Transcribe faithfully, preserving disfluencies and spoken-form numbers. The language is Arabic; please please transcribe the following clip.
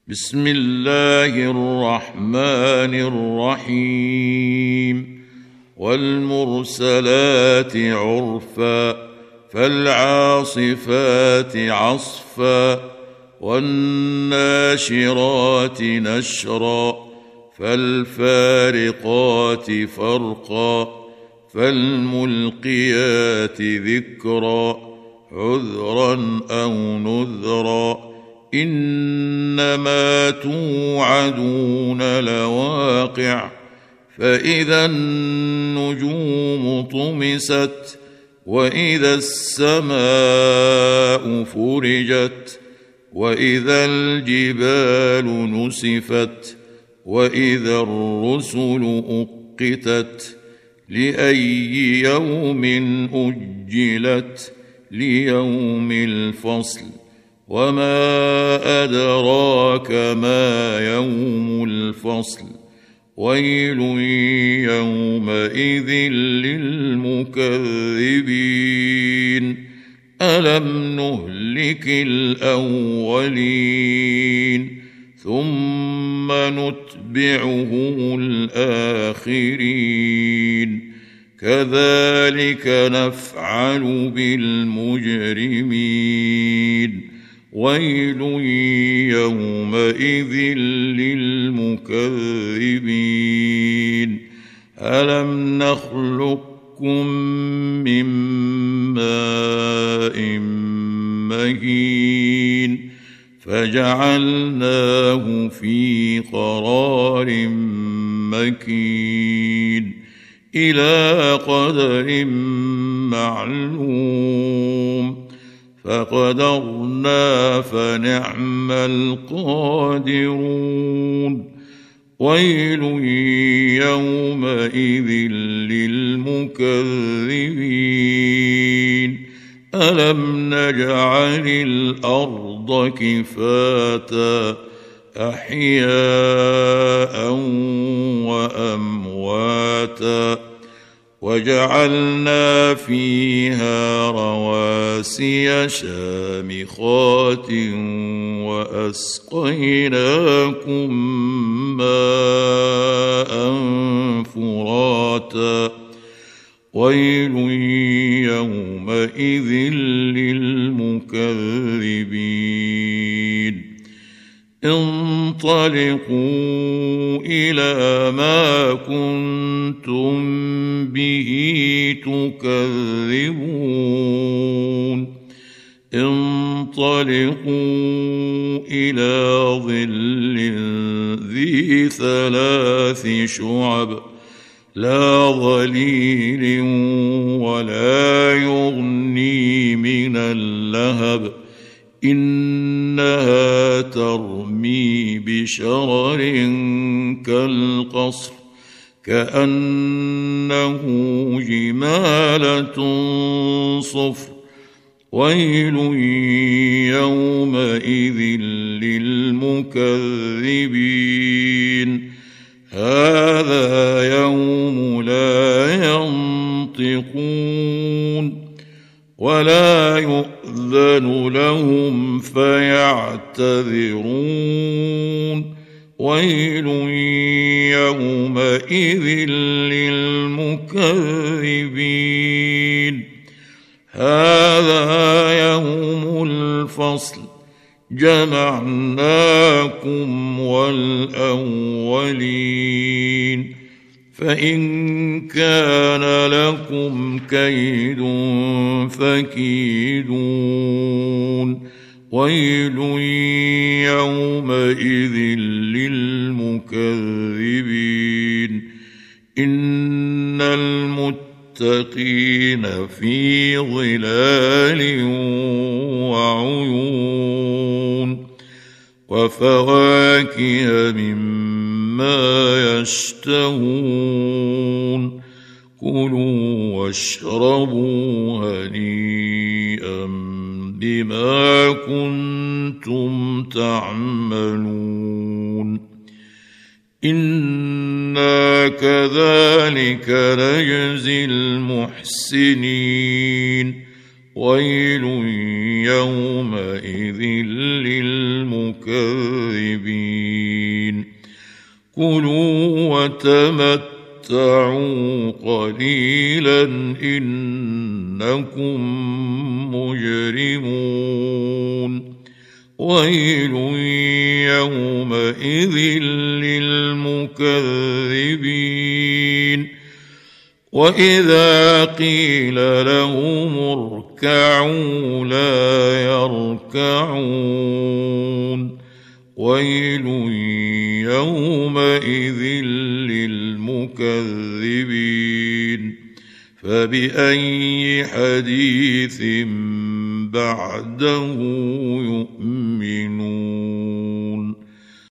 بسم الله الرحمن الرحيم والمرسلات عرفا فالعاصفات عصفا والناشرات نشرا فالفارقات فرقا فالملقيات ذكرا عذرا أو نذرا إنما توعدون لواقع فإذا النجوم طمست وإذا السماء فرجت وإذا الجبال نسفت وإذا الرسل أقتت لأي يوم أجلت ليوم الفصل وما أدراك ما يوم الفصل ويل يومئذ للمكذبين ألم نهلك الأولين ثم نتبعهم الآخرين كذلك نفعل بالمجرمين ويل يومئذ للمكذبين ألم نخلقكم من ماء مهين فجعلناه في قرار مكين إلى قدر معلوم فقدرنا فنعم القادرون ويل يومئذ للمكذبين ألم نجعل الأرض كفاتا أحياء وأمواتا وجعلنا فيها رواسي شامخات وأسقيناكم ماء فراتا ويل يومئذ للمكذبين انطلقوا إلى ما كنتم به تكذبون انطلقوا إلى ظل ذي ثلاث شعب لا ظليل ولا يغني من اللهب إنها ترمي بشرر كالقصر كأنه جمالة صفر ويل يومئذ للمكذبين هذا يوم لا ينطقون ولا يؤذن لهم فيعتذرون ويل يومئذ للمكذبين هذا يوم الفصل جمعناكم والأولين فإن كان لكم كيد فكيدون ويل يومئذ للمكذبين إن المتقين في ظلال وعيون وفواكه مما يشتهون كلوا واشربوا هنيئا بما كنتم تعملون إنا كذلك نجزي المحسنين ويل يومئذ للمكذبين المكذبين كلوا وتمتعوا قليلا إنكم مجرمون ويل يومئذ للمكذبين وإذا قيل لهم اركعوا لا يركعون ويل يومئذ للمكذبين فبأي حديث بعده يؤمنون